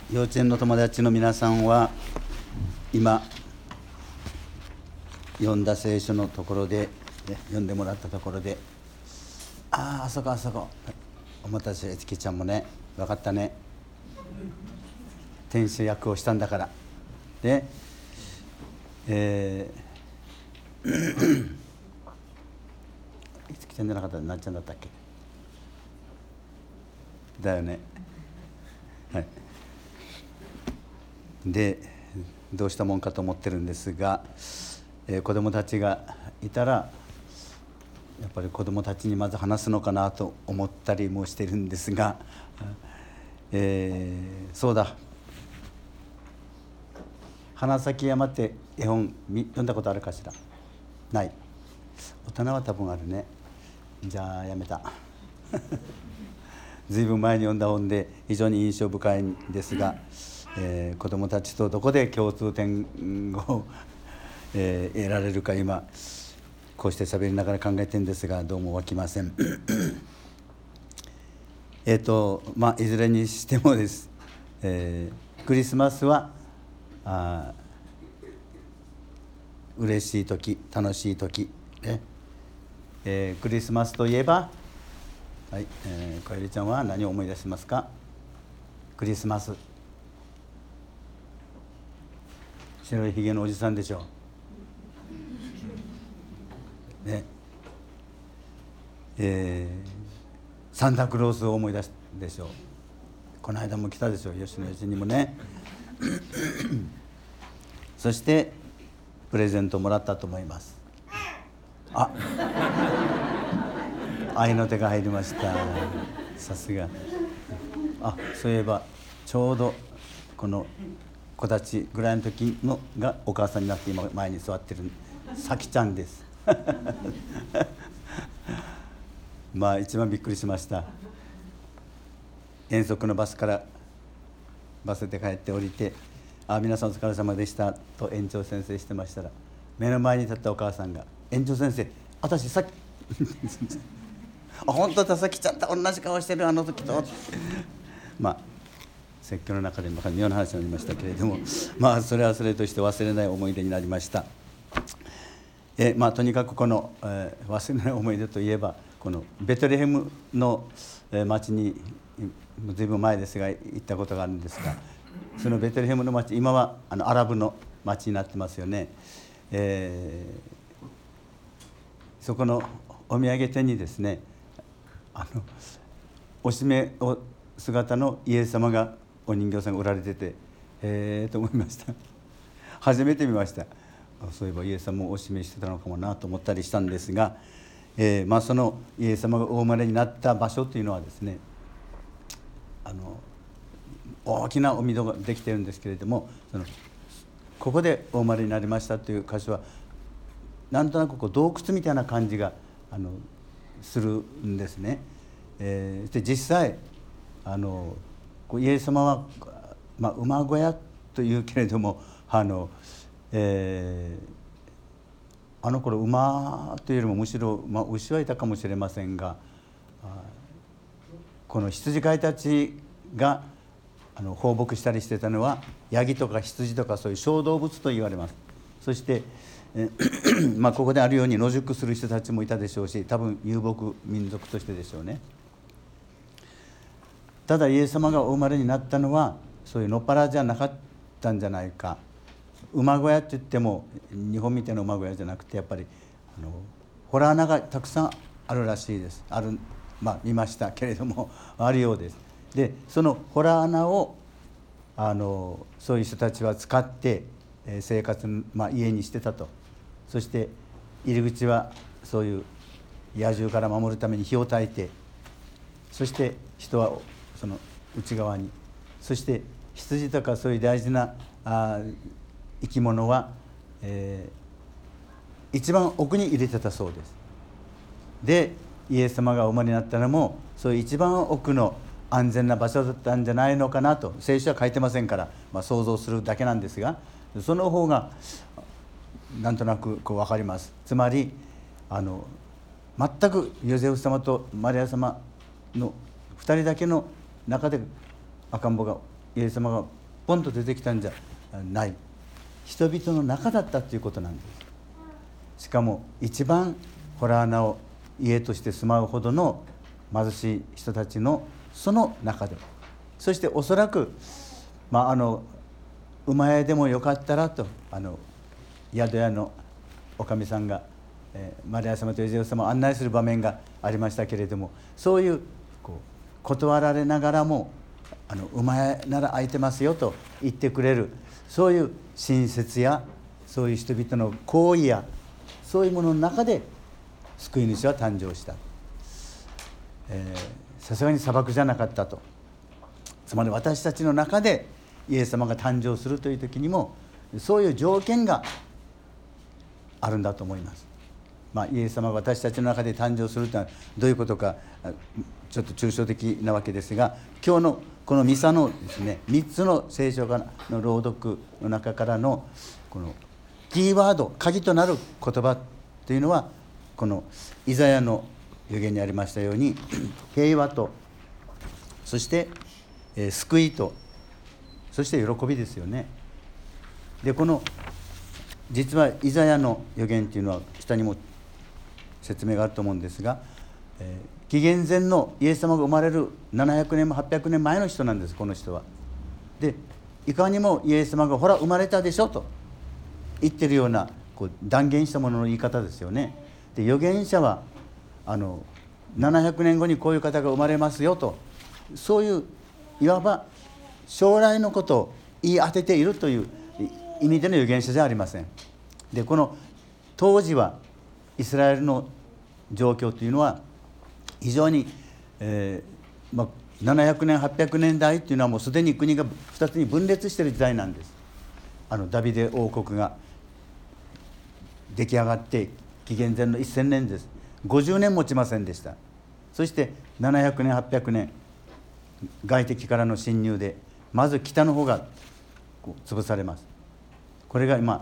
幼稚園の友達の皆さんは今読んだ聖書のところで、読んでもらったところで、あそこお待たせ、えつきちゃんもね、分かったね、天使役をしたんだからで、いつきちゃんじゃなかったらなっちゃんだったっけだよね。はい。でどうしたもんかと思ってるんですが、子どもたちがいたらやっぱり子どもたちにまず話すのかなと思ったりもしてるんですが、そうだ、花咲山って絵本読んだことあるかしら。ない。大人は多分あるね。じゃあやめたずいぶん前に読んだ本で非常に印象深いんですが、子どもたちとどこで共通点を、得られるか今こうして喋りながら考えてるんですが、どうも湧きませんいずれにしてもです、クリスマスは嬉しい時、楽しい時、ね。クリスマスといえば、はい、小百合ちゃんは何を思い出しますか？クリスマス、白いひげのおじさんでしょうね。サンタクロースを思い出すでしょう。この間も来たでしょう、吉野家にもねそしてプレゼントもらったと思います。愛の手が入りました。さすが。そういえばちょうどこの子たちぐらいの時のがお母さんになって今前に座ってるさきちゃんです一番びっくりしました。遠足のバスで帰って降りて、皆さんお疲れ様でしたと園長先生してましたら、目の前に立ったお母さんが、園長先生、私さっき本当だ、さきちゃんと同じ顔してる、あの時と説教の中で妙な話になりましたけれども、それはそれとして忘れない思い出になりました。とにかくこの、忘れない思い出といえば、このベトレヘムの町にずいぶん前ですが行ったことがあるんですが、そのベトレヘムの町、今はアラブの町になってますよね。そこのお土産店にですね、おしめを姿のイエス様がお人形さんが売られてて、と思いました。初めて見ました。そういえばイエス様をおしめしてたのかもなと思ったりしたんですが、そのイエス様がお生まれになった場所というのはですね、大きなお溝ができているんですけれども、ここでお生まれになりましたという箇所はなんとなく洞窟みたいな感じがするんですね。で実際イエス様は、馬小屋というけれども、あの頃馬というよりもむしろ、牛はいたかもしれませんが、この羊飼いたちが放牧したりしてたのはヤギとか羊とかそういう小動物と言われます。そしてここであるように野宿する人たちもいたでしょうし、多分遊牧民族としてでしょうね。ただイエス様がお生まれになったのはそういう野っ原じゃなかったんじゃないか。馬小屋って言っても日本みたいな馬小屋じゃなくて、やっぱり洞穴がたくさんあるらしいです。見ましたけれどもあるようです。でその洞穴をそういう人たちは使って生活、家にしてたと。そして入り口はそういう野獣から守るために火を焚いて、そして人はその内側に、そして羊とかそういう大事な生き物は、一番奥に入れてたそうです。でイエス様がお生まれになったのもそういう一番奥の安全な場所だったんじゃないのかなと、聖書は書いてませんから、想像するだけなんですが、その方がなんとなく分かります。つまり全くヨセフ様とマリア様の2人だけの中で赤ん坊がイエス様がポンと出てきたんじゃない、人々の中だったということなんです。しかも一番洞穴を家として住まうほどの貧しい人たちのその中で、そしておそらく、馬屋でもよかったらと宿屋のおかみさんが、マリア様とヨゼフ様を案内する場面がありましたけれども、そういう断られながらも馬屋なら空いてますよと言ってくれる、そういう親切やそういう人々の行為やそういうものの中で救い主は誕生した。さすがに砂漠じゃなかったと。つまり私たちの中でイエス様が誕生するという時にもそういう条件があるんだと思います。イエス様が私たちの中で誕生するというのはどういうことかちょっと抽象的なわけですが、今日のこのミサのですね、3つの聖書の朗読の中からのこのキーワード、鍵となる言葉というのは、このイザヤの預言にありましたように平和と、そして救いと、そして喜びですよね。でこの実はイザヤの預言というのは下にも説明があると思うんですが、紀元前のイエス様が生まれる700年も800年前の人なんです、この人は。でいかにもイエス様がほら生まれたでしょと言ってるような断言したものの言い方ですよね。で預言者は700年後にこういう方が生まれますよと、そういういわば将来のことを言い当てているという意味での預言者じゃありません。でこの当時はイスラエルの状況というのは非常に、700年800年代というのはもうすでに国が2つに分裂している時代なんです。ダビデ王国が出来上がって紀元前の1000年です。50年持ちませんでした。そして700年800年外敵からの侵入でまず北の方が潰されます。これが今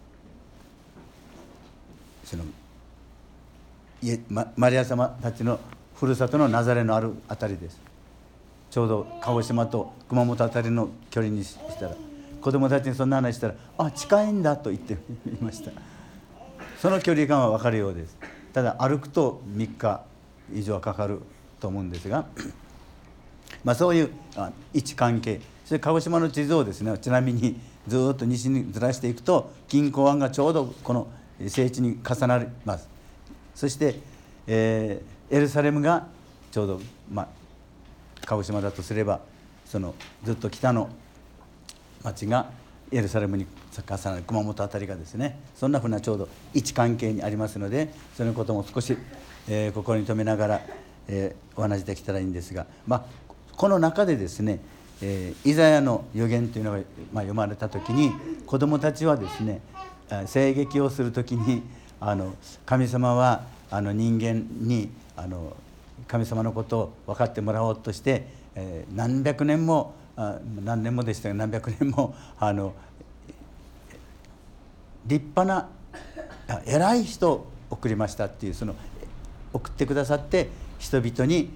マリア様たちのふるさとのナザレのあるあたりです。ちょうど鹿児島と熊本あたりの距離にしたら、子どもたちにそんな話したら近いんだと言っていました。その距離感は分かるようです。ただ歩くと3日以上はかかると思うんですがそういう位置関係、それ鹿児島の地図をですね、ちなみにずっと西にずらしていくと錦江湾がちょうどこの聖地に重なります。そして、エルサレムがちょうど、鹿児島だとすればそのずっと北の町がエルサレムに重なる熊本あたりがですね、そんなふうなちょうど位置関係にありますので、そのことも少し、心に留めながら、お話できたらいいんですが、この中でですね、イザヤの預言というのが、読まれた時に子どもたちはですね、声劇をする時に神様は人間に神様のことを分かってもらおうとして、何百年も何年もでしたが何百年も立派な偉い人を送りましたっていう、その送ってくださって人々に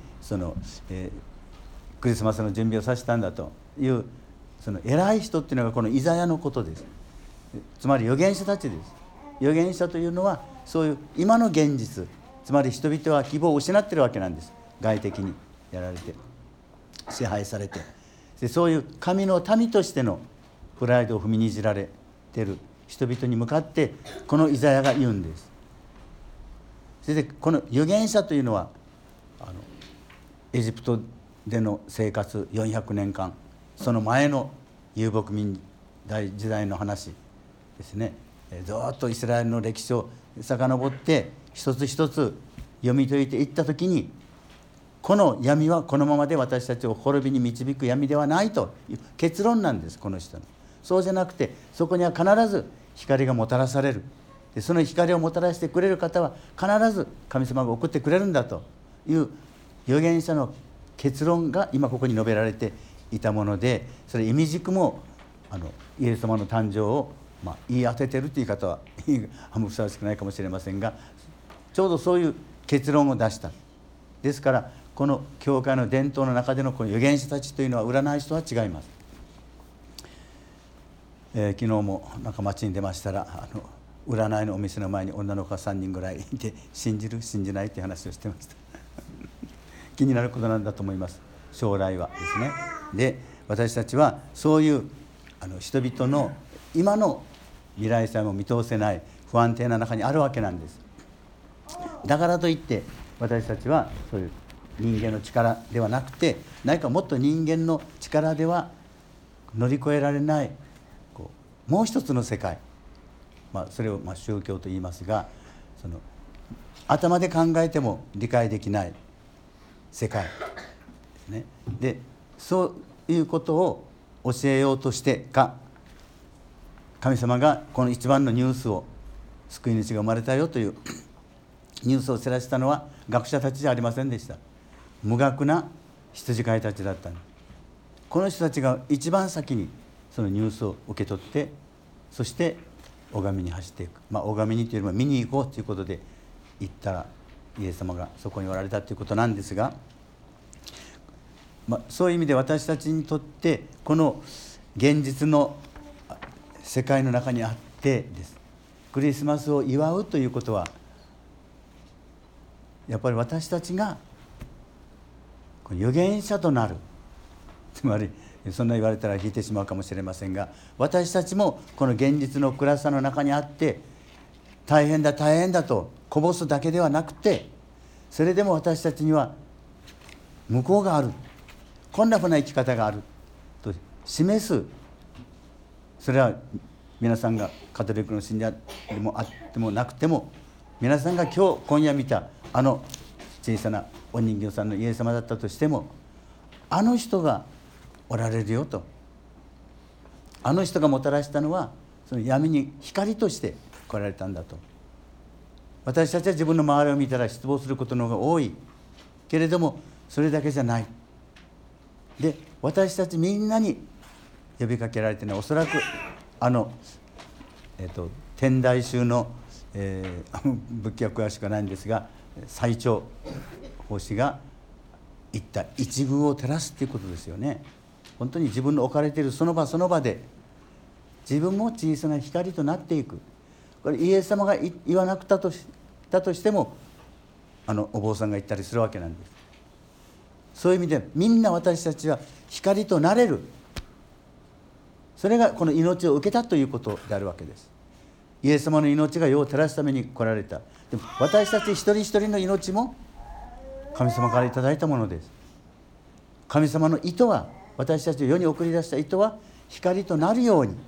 クリスマスの準備をさせたんだという、その偉い人っていうのがこのイザヤのことです。つまり預言者たちです。預言者というのはそういう今の現実、つまり人々は希望を失っているわけなんです。外敵にやられて支配されて、でそういう神の民としてのプライドを踏みにじられている人々に向かってこのイザヤが言うんです。それでこの預言者というのはエジプトでの生活400年間、その前の遊牧民時代の話ですね。ずっとイスラエルの歴史を遡って一つ一つ読み解いていった時に、この闇はこのままで私たちを滅びに導く闇ではないという結論なんです、この人の。そうじゃなくて、そこには必ず光がもたらされる。でその光をもたらしてくれる方は必ず神様が送ってくれるんだという預言者の結論が今ここに述べられていたもので、それ意味軸もイエス様の誕生を言い当ててるという言い方はあんまりふさわしくないかもしれませんが、ちょうどそういう結論を出した。ですからこの教会の伝統の中でのこの預言者たちというのは占い師とは違います。 昨日もなんか街に出ましたら占いのお店の前に女の子が3人ぐらいいて、信じる信じないっていう話をしてました気になることなんだと思います。将来はですね。で、私たちはそういう人々の今の未来さえも見通せない不安定な中にあるわけなんです。だからといって私たちはそういう人間の力ではなくて、何かもっと人間の力では乗り越えられないもう一つの世界、それを宗教と言いますが、その頭で考えても理解できない世界ですね。で、そういうことを教えようとしてか、神様がこの一番のニュースを、救い主が生まれたよというニュースを知らせたのは学者たちじゃありませんでした。無学な羊飼いたちだったんです。この人たちが一番先にそのニュースを受け取って、そして拝みに走っていく、拝みにというよりも見に行こうということで行ったら、イエス様がそこにおられたということなんですが、そういう意味で私たちにとってこの現実の世界の中にあってです、クリスマスを祝うということは、やっぱり私たちが預言者となる、つまりそんな言われたら引いてしまうかもしれませんが、私たちもこの現実の暗さの中にあって、大変だ大変だとこぼすだけではなくて、それでも私たちには向こうがある、こんなふうな生き方があると示す、それは皆さんがカトリックの信者でもあってもなくても、皆さんが今夜見た小さなお人形さんのイエス様だったとしても、あの人がおられるよと、あの人がもたらしたのはその闇に光として来られたんだと。私たちは自分の周りを見たら失望することの方が多いけれども、それだけじゃない。で、私たちみんなに呼びかけられてね、おそらく天台宗の、仏教は詳しくはないんですが、最長法師が言った一遇を照らすということですよね。本当に自分の置かれているその場その場で自分も小さな光となっていく。これイエス様が言わなくたとしてもお坊さんが言ったりするわけなんです。そういう意味でみんな私たちは光となれる、それがこの命を受けたということであるわけです。イエス様の命が世を照らすために来られた。でも私たち一人一人の命も神様からいただいたものです。神様の意図は、私たちを世に送り出した意図は光となるように、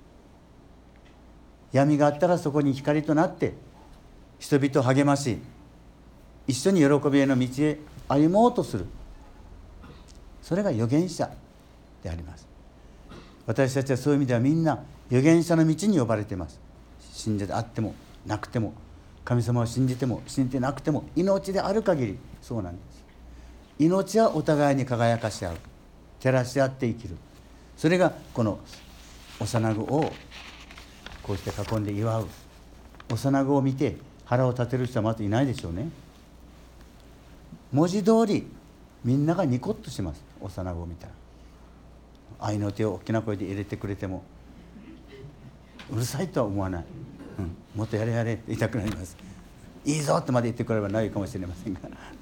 闇があったらそこに光となって人々を励まし、一緒に喜びへの道へ歩もうとする、それが預言者であります。私たちはそういう意味ではみんな預言者の道に呼ばれています。信者であってもなくても、神様を信じても信じてなくても、命である限りそうなんです。命はお互いに輝かし合う、照らし合って生きる、それがこの幼子をこうして囲んで祝う。幼子を見て腹を立てる人はまずいないでしょうね。文字通りみんながニコッとします。幼子を見たら愛の手を大きな声で入れてくれてもうるさいとは思わない、もっとやれやれって言いたくなります。いいぞってまで言ってくれればないかもしれませんが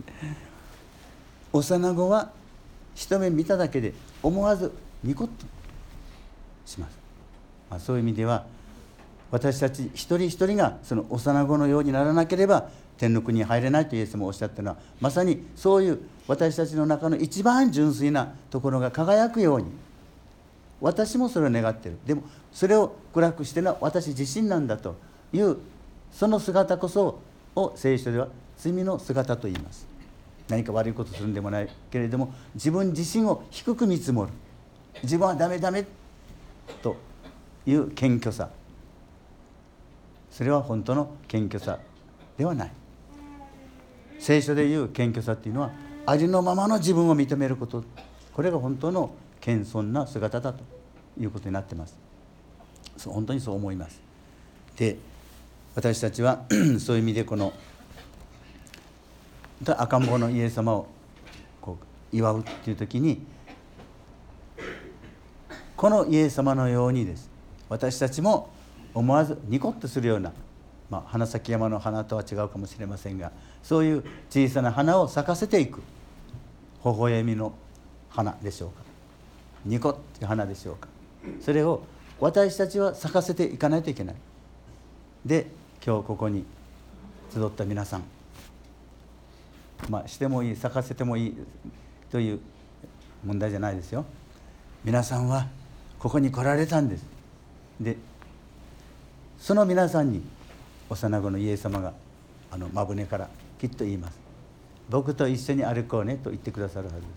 幼子は一目見ただけで思わずニコッとします。そういう意味では私たち一人一人がその幼子のようにならなければ天の国に入れないとイエスもおっしゃったのは、まさにそういう私たちの中の一番純粋なところが輝くように、私もそれを願っている。でもそれを暗くしているのは私自身なんだという、その姿こそを聖書では罪の姿と言います。何か悪いことするんでもないけれども、自分自身を低く見積もる、自分はダメダメという謙虚さ、それは本当の謙虚さではない。聖書でいう謙虚さっていうのはありのままの自分を認めること、これが本当の謙遜な姿だということになっています。本当にそう思います。で、私たちはそういう意味でこの赤ん坊のイエス様を祝うっていう時に、このイエス様のようにです、 私たちも思わずニコッとするような、花咲山の花とは違うかもしれませんが、そういう小さな花を咲かせていく微笑みの花でしょうか、ニコッという花でしょうか。それを私たちは咲かせていかないといけない。で、今日ここに集った皆さん、してもいい、咲かせてもいいという問題じゃないですよ。皆さんはここに来られたんです。で、その皆さんに幼子のイエス様が真舟からきっと言います。僕と一緒に歩こうねと言ってくださるはずです。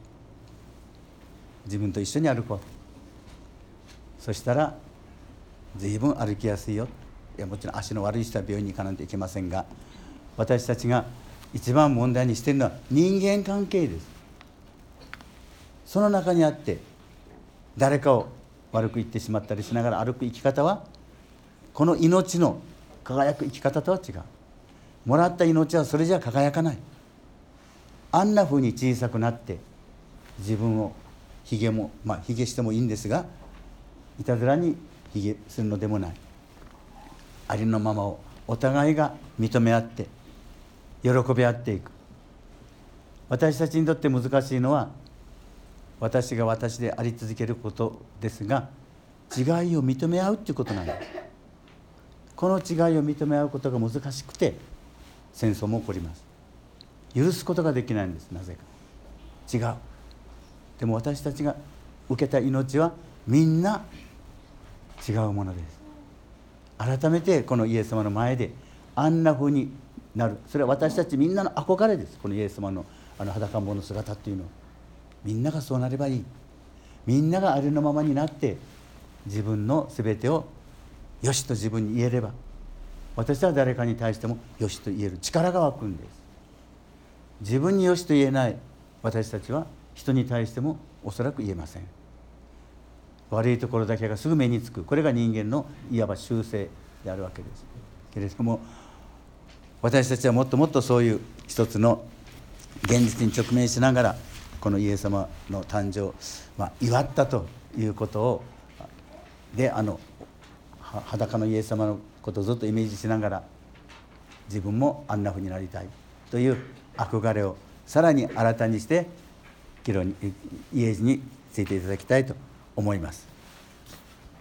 自分と一緒に歩こう。そしたら随分歩きやすいよ。いや、もちろん足の悪い人は病院に行かないといけませんが、私たちが一番問題にしているのは人間関係です。その中にあって誰かを悪く言ってしまったりしながら歩く生き方は、この命の輝く生き方とは違う。もらった命はそれじゃ輝かない。あんなふうに小さくなって自分をひげしてもいいんですが、いたずらにひげするのでもない。ありのままをお互いが認め合って喜び合っていく。私たちにとって難しいのは、私が私であり続けることですが、違いを認め合うということなんです。この違いを認め合うことが難しくて戦争も起こります。許すことができないんです。なぜか違う。でも私たちが受けた命はみんな違うものです。改めてこのイエス様の前であんな風になる、それは私たちみんなの憧れです。このイエス様の裸ん坊の姿っていうのは、みんながそうなればいい。みんながありのままになって自分の全てをよしと自分に言えれば、私は誰かに対してもよしと言える力が湧くんです。自分によしと言えない私たちは人に対してもおそらく言えません。悪いところだけがすぐ目につく。これが人間のいわば習性であるわけですけれども、私たちはもっともっとそういう一つの現実に直面しながらこのイエス様の誕生を、祝ったということをで、裸のイエス様のことをずっとイメージしながら、自分もあんなふうになりたいという憧れをさらに新たにしてイエスについていただきたいと思います。